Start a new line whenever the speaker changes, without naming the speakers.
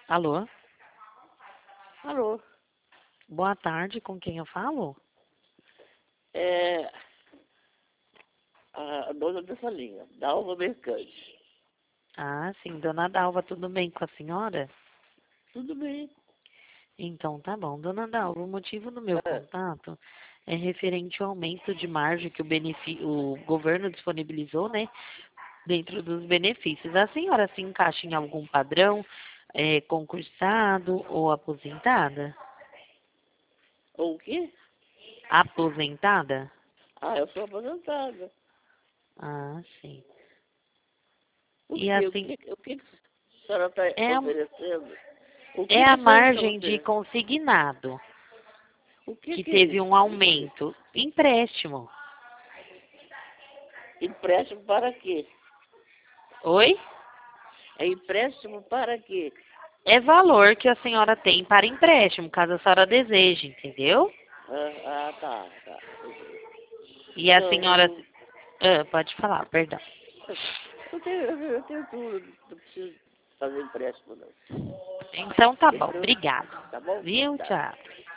Alô?
Alô,
Boa tarde, com quem eu falo?
é a dona dessa linha, Dalva Mercante.
Ah, sim, dona Dalva, tudo bem com a senhora?
Tudo bem?
Então tá bom. Dona Dalva, o motivo do meu
É,
contato é referente ao aumento de margem que o governo disponibilizou, né, dentro dos benefícios. A senhora se encaixa em algum padrão, concursado ou aposentada?
o quê?
Aposentada?
Ah, eu sou aposentada.
Ah, sim.
O
E
quê? O
assim,
quê? O que a senhora está
é,
oferecendo? O
é
que
a
a senhora está
margem de
oferecendo?
consignado,
O
que
que é
teve um
isso?
aumento. Empréstimo.
Empréstimo para quê?
Oi?
É empréstimo para quê?
É valor que a senhora tem para empréstimo, caso a senhora deseje, entendeu?
Tá.
E a
Não,
senhora.
não.
Pode falar, perdão.
Eu tenho tudo, não preciso fazer empréstimo, não.
Então tá bom,
Entendeu?
obrigado.
Tá bom?
Viu?
Tá.
Tchau.